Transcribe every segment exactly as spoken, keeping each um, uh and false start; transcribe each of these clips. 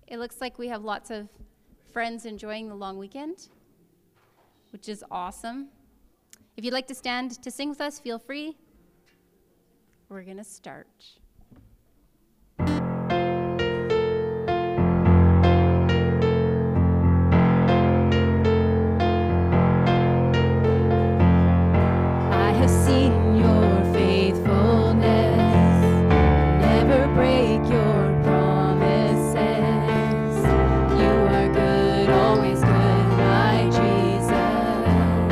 It looks like we have lots of friends enjoying the long weekend, which is awesome. If you'd like to stand to sing with us, feel free. We're going to start. I have seen your faithfulness, never break your promises. You are good, always good, my Jesus.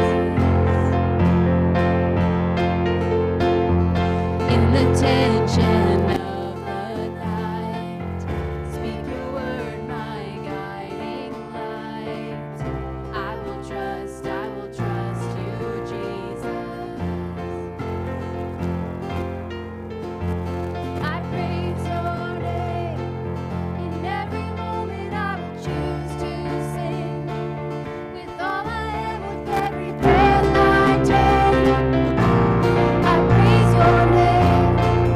In the tension of the night, speak your word, my guiding light. I will trust, I will trust you, Jesus. I praise your name. In every moment I will choose to sing. With all I am, with every breath I take, I praise your name.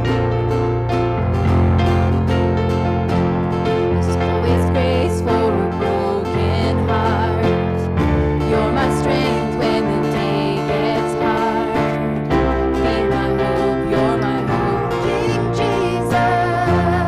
There's always grace for a broken heart. You're my strength when the day gets hard. Be my hope, you're my hope, King Jesus.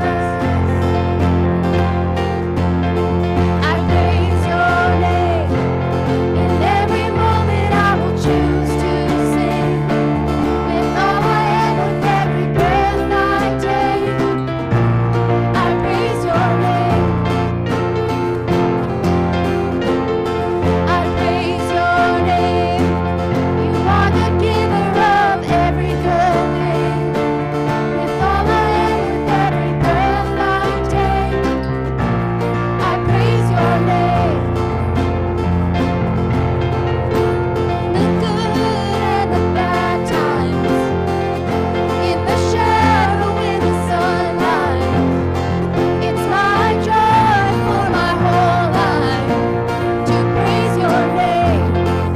I praise your name. In every moment I will choose to sing. With all I am, with every breath I take, I praise your name. I praise your name. You are the giver of every good thing. With all I am, with every breath I take, I praise your name. The good and the bad times, in the shadow, in the sunlight, it's my joy for my whole life to praise your name.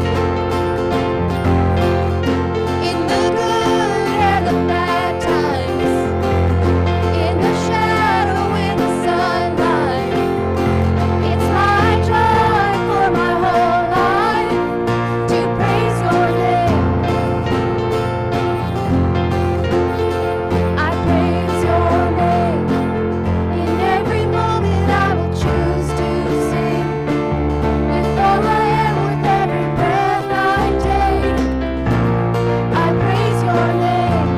In the good and the bad times, in the shadow, in the sunlight, it's my joy for my whole life to praise your name. I praise your name. In every moment I will choose to sing. With all I am, with every breath I take, I praise your name.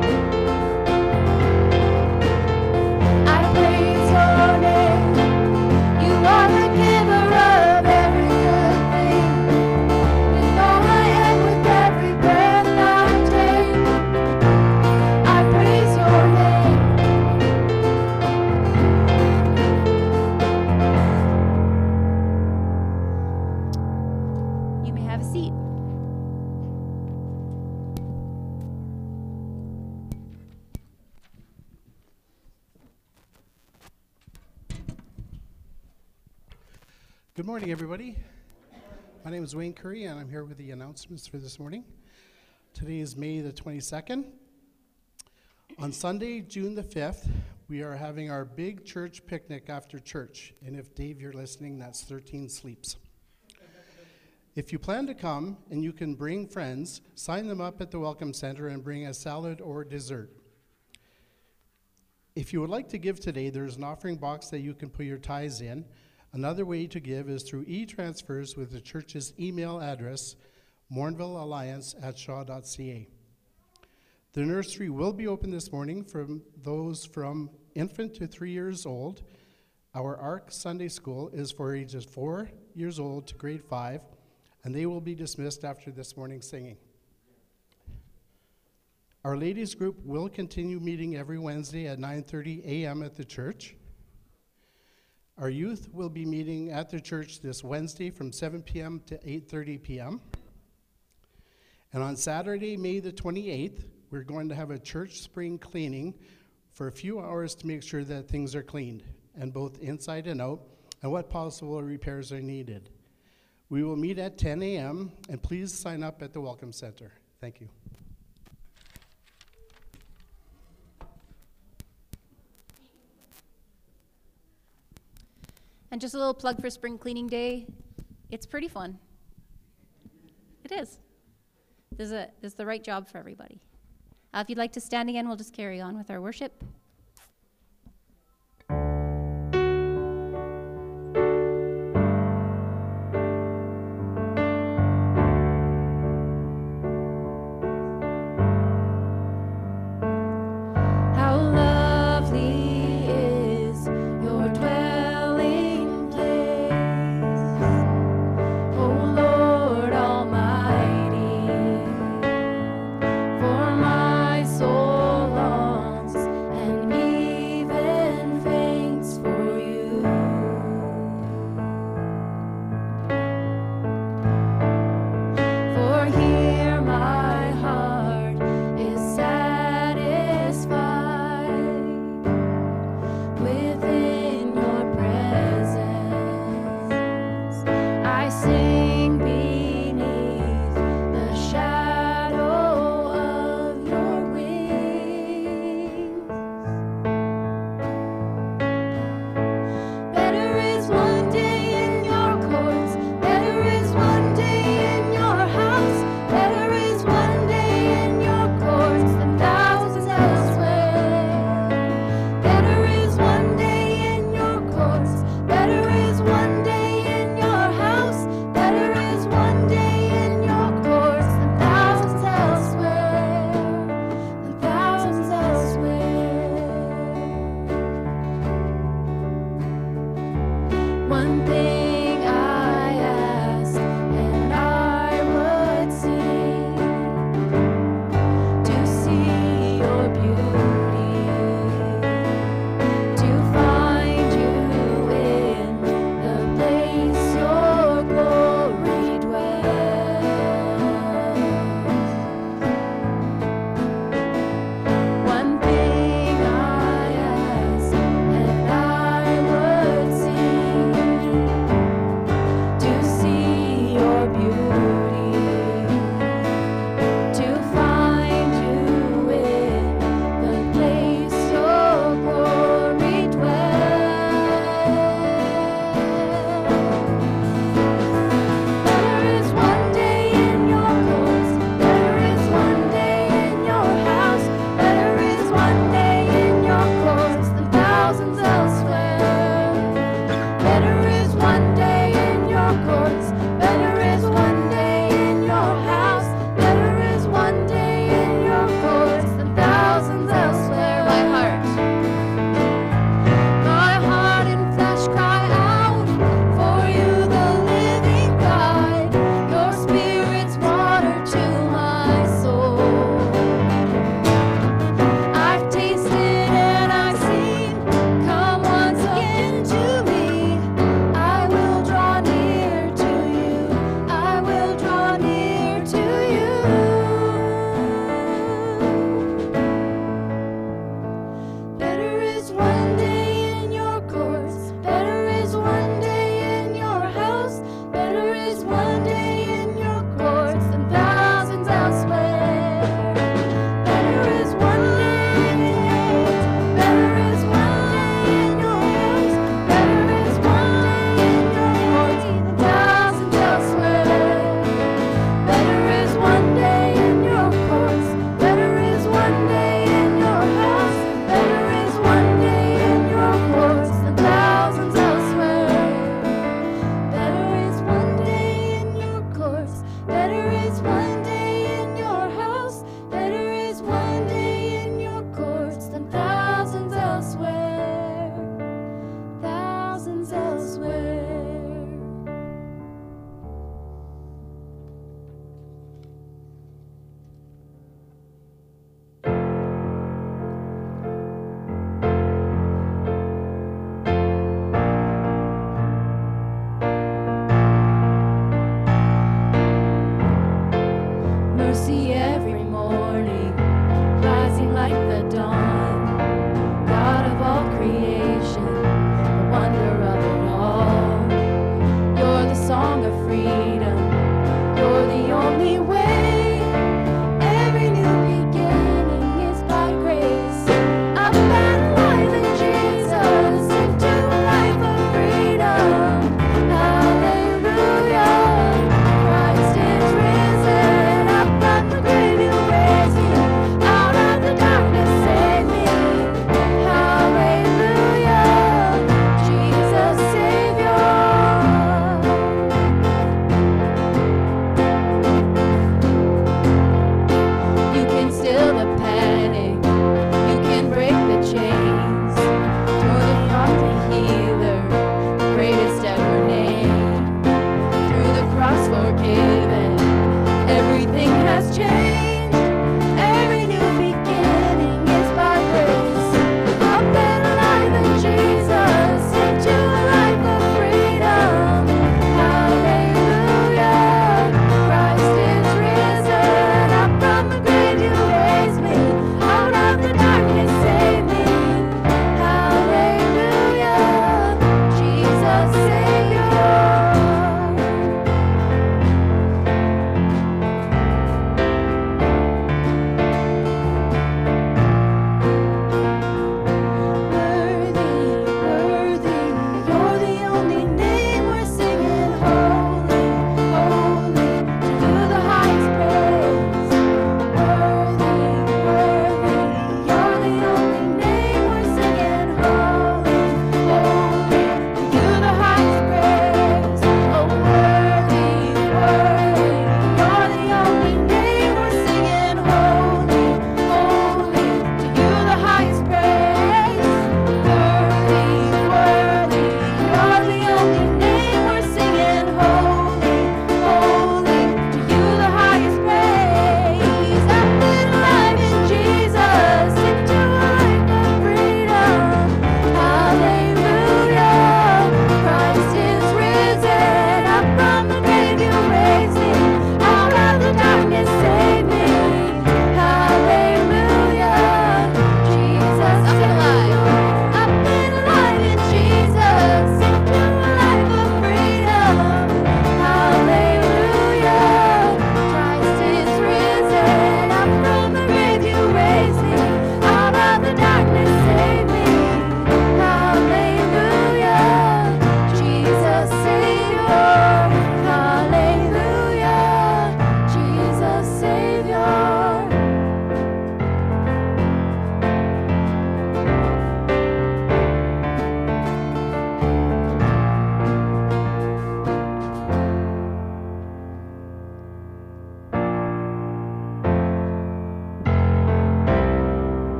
I praise your name. You are the giver of every good thing. With all I am, with every breath I take, I praise your name. You may have a seat. Good morning, everybody. My name is Wayne Curry, and I'm here with the announcements for this morning. Today is May the twenty-second. On Sunday, June the fifth, we are having our big church picnic after church. And if, Dave, you're listening, that's thirteen sleeps. If you plan to come and you can bring friends, sign them up at the Welcome Center and bring a salad or dessert. If you would like to give today, there's an offering box that you can put your tithes in. Another way to give is through e-transfers with the church's email address, mournvillealliance at shaw dot c a. The nursery will be open this morning for those from infant to three years old. Our ARC Sunday School is for ages four years old to grade five, and they will be dismissed after this morning's singing. Our ladies group will continue meeting every Wednesday at nine thirty a m at the church. Our youth will be meeting at the church this Wednesday from seven p m to eight thirty p m And on Saturday, May the twenty-eighth, we're going to have a church spring cleaning for a few hours to make sure that things are cleaned, and both inside and out, and what possible repairs are needed. We will meet at ten a m, and please sign up at the Welcome Center. Thank you. And just a little plug for Spring Cleaning Day. It's pretty fun. It is. There's, a, there's the right job for everybody. Uh, if you'd like to stand again, we'll just carry on with our worship. How lovely is your dwelling place, O Lord Almighty. For my soul longs and even faints for you. For here my heart is satisfied within your presence. I sing beneath the shadow of your wings. Better is one day in your courts, better is one day in your house, better is one day in your courts than thousands elsewhere. Better is one day in your courts, better is one day in your house, better is one day in your courts than thousands elsewhere, than thousands elsewhere. One thing I ask, and I would sing, to see your beauty, to find you in the place your glory dwells. One thing I ask, and I would sing, to see your beauty, to find you in the place your glory dwells. There is one day in your courts, there is one day in your house, there is one day in your courts than thousands elsewhere. Better is one day in your courts, better is one day in your house, better is one day in your courts than thousands elsewhere. My heart, my heart and flesh cry out for you, the living God. Your spirit's water to my soul. I've tasted and I've seen. Come once again to me. I will draw near to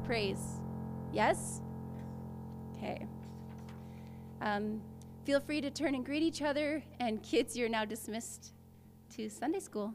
praise? Yes? Okay. Um, feel free to turn and greet each other, and kids, you're now dismissed to Sunday school.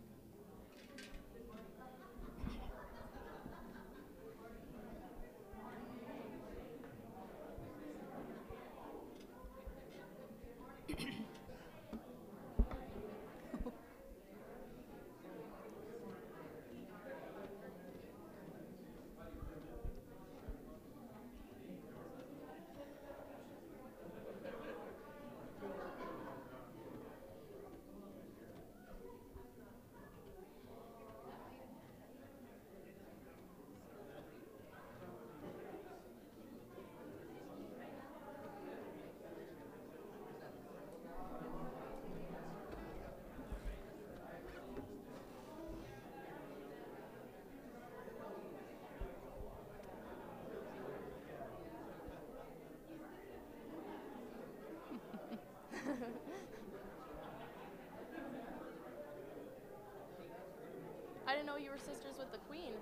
I didn't know you were sisters with the Queen.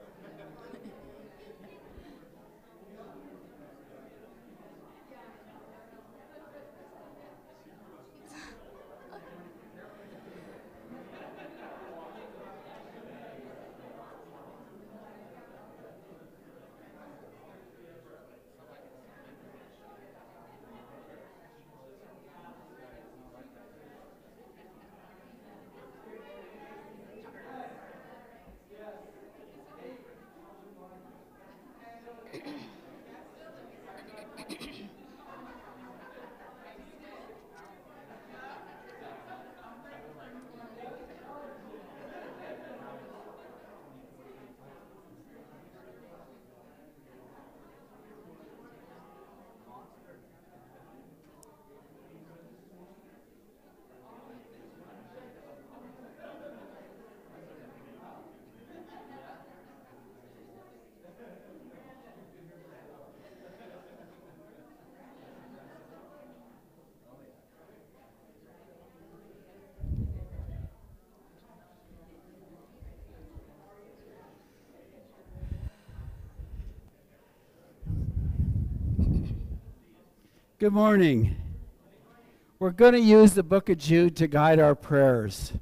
Good morning. We're going to use the book of Jude to guide our prayers.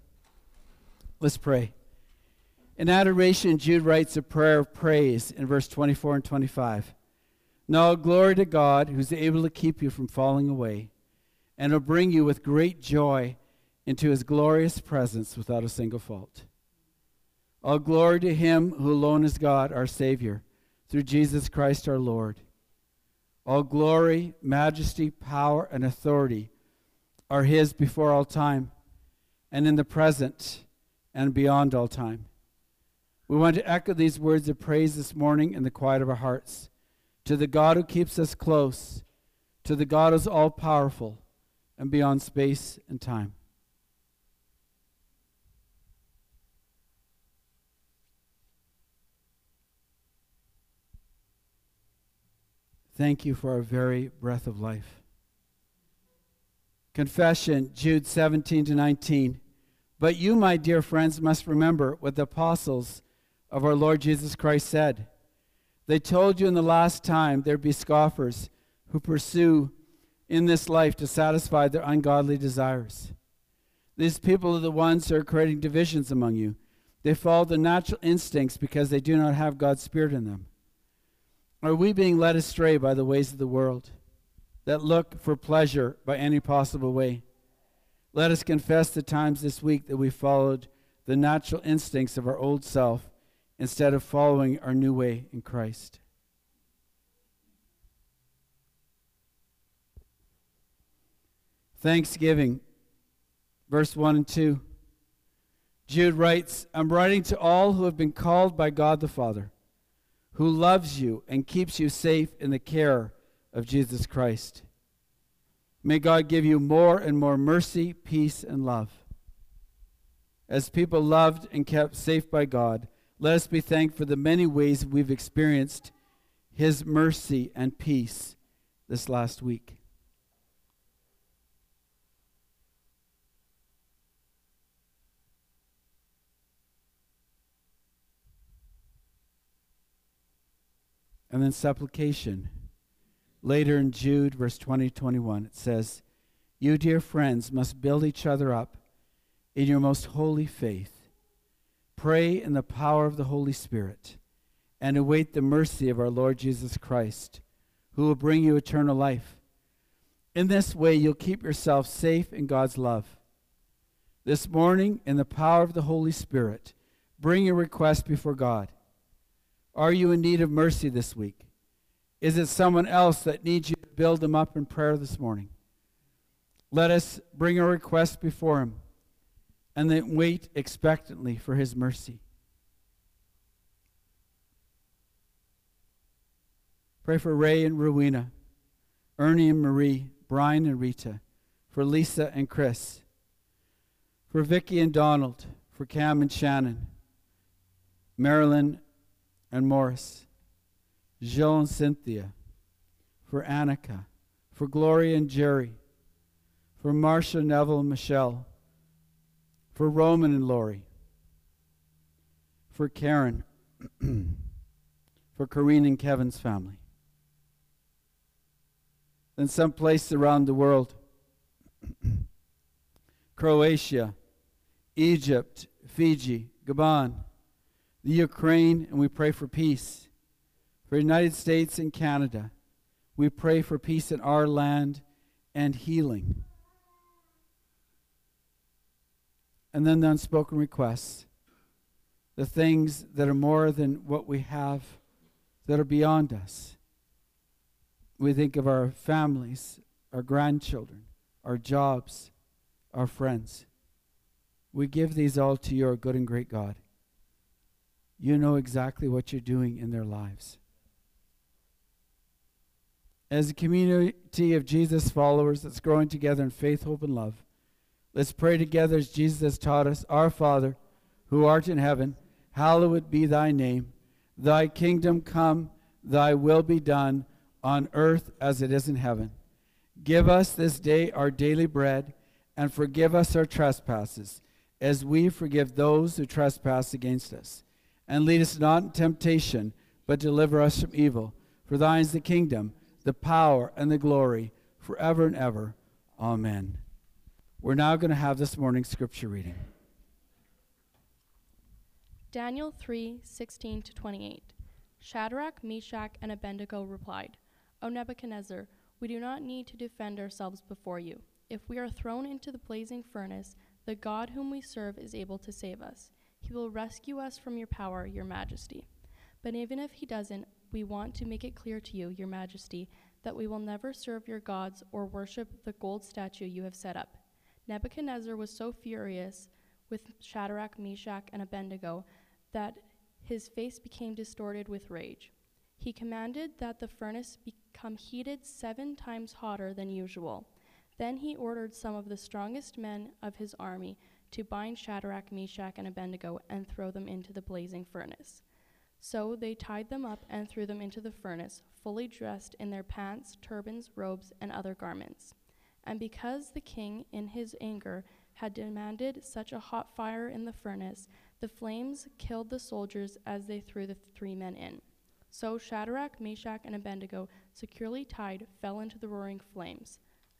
Let's pray. In adoration, Jude writes a prayer of praise in verse twenty-four and twenty-five. Now glory to God, who's able to keep you from falling away, and will bring you with great joy into his glorious presence without a single fault. All glory to him who alone is God, our Savior, through Jesus Christ our Lord. All glory, majesty, power, and authority are his before all time, and in the present, and beyond all time. We want to echo these words of praise this morning in the quiet of our hearts. To the God who keeps us close, to the God who's all-powerful and beyond space and time. Thank you for our very breath of life. Confession, Jude seventeen to nineteen. But you, my dear friends, must remember what the apostles of our Lord Jesus Christ said. They told you in the last time there'd be scoffers who pursue in this life to satisfy their ungodly desires. These people are the ones who are creating divisions among you. They follow the natural instincts because they do not have God's Spirit in them. Are we being led astray by the ways of the world that look for pleasure by any possible way? Let us confess the times this week that we followed the natural instincts of our old self instead of following our new way in Christ. Thanksgiving, verse one and two. Jude writes, I'm writing to all who have been called by God the Father, who loves you and keeps you safe in the care of Jesus Christ. May God give you more and more mercy, peace, and love. As people loved and kept safe by God, let us be thankful for the many ways we've experienced his mercy and peace this last week. And then supplication. Later in Jude, verse twenty to twenty-one, it says, "You, dear friends, must build each other up in your most holy faith. Pray in the power of the Holy Spirit, and await the mercy of our Lord Jesus Christ, who will bring you eternal life. In this way, you'll keep yourself safe in God's love. This morning, in the power of the Holy Spirit, bring your request before God. Are you in need of mercy this week? Is it someone else that needs you to build them up in prayer this morning? Let us bring our request before him and then wait expectantly for his mercy. Pray for Ray and Rowena, Ernie and Marie, Brian and Rita, for Lisa and Chris, for Vicky and Donald, for Cam and Shannon, Marilyn and Morris, Jill and Cynthia, for Annika, for Gloria and Jerry, for Marcia, Neville, and Michelle, for Roman and Lori, for Karen, for Corrine and Kevin's family. Then someplace around the world, Croatia, Egypt, Fiji, Gabon, the Ukraine, and we pray for peace. For the United States and Canada, we pray for peace in our land and healing. And then the unspoken requests, the things that are more than what we have, that are beyond us. We think of our families, our grandchildren, our jobs, our friends. We give these all to your good and great God. You know exactly what you're doing in their lives. As a community of Jesus followers that's growing together in faith, hope, and love, let's pray together as Jesus has taught us. Our Father, who art in heaven, hallowed be thy name. Thy kingdom come, thy will be done, on earth as it is in heaven. Give us this day our daily bread, and forgive us our trespasses, as we forgive those who trespass against us. And lead us not in temptation, but deliver us from evil. For thine is the kingdom, the power, and the glory, forever and ever. Amen. We're now going to have this morning's scripture reading. Daniel three sixteen to twenty-eight. Shadrach, Meshach, and Abednego replied, O Nebuchadnezzar, we do not need to defend ourselves before you. If we are thrown into the blazing furnace, the God whom we serve is able to save us. He will rescue us from your power, your majesty. But even if he doesn't, we want to make it clear to you, your majesty, that we will never serve your gods or worship the gold statue you have set up. Nebuchadnezzar was so furious with Shadrach, Meshach, and Abednego that his face became distorted with rage. He commanded that the furnace become heated seven times hotter than usual. Then he ordered some of the strongest men of his army to bind Shadrach, Meshach, and Abednego and throw them into the blazing furnace. So they tied them up and threw them into the furnace, fully dressed in their pants, turbans, robes, and other garments. And because the king, in his anger, had demanded such a hot fire in the furnace, the flames killed the soldiers as they threw the three men in. So Shadrach, Meshach, and Abednego, securely tied, fell into the roaring flames.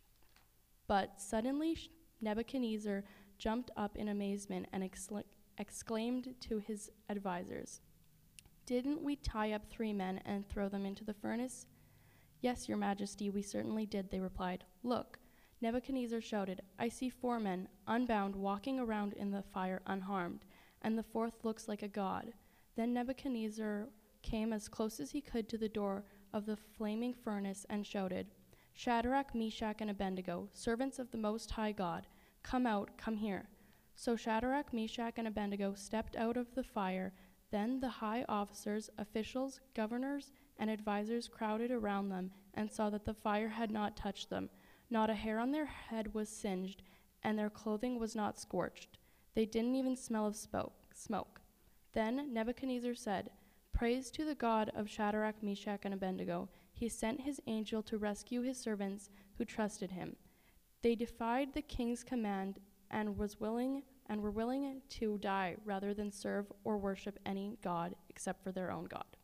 But suddenly Nebuchadnezzar jumped up in amazement and excla- exclaimed to his advisors, Didn't we tie up three men and throw them into the furnace? Yes, your majesty, we certainly did, they replied. Look, Nebuchadnezzar shouted, I see four men, unbound, walking around in the fire unharmed, and the fourth looks like a god. Then Nebuchadnezzar came as close as he could to the door of the flaming furnace and shouted, Shadrach, Meshach, and Abednego, servants of the Most High God, come out, come here. So Shadrach, Meshach, and Abednego stepped out of the fire. Then the high officers, officials, governors, and advisors crowded around them and saw that the fire had not touched them. Not a hair on their head was singed, and their clothing was not scorched. They didn't even smell of smoke. Then Nebuchadnezzar said, Praise to the God of Shadrach, Meshach, and Abednego. He sent his angel to rescue his servants who trusted him. They defied the king's command and was willing and were willing to die rather than serve or worship any god except for their own God.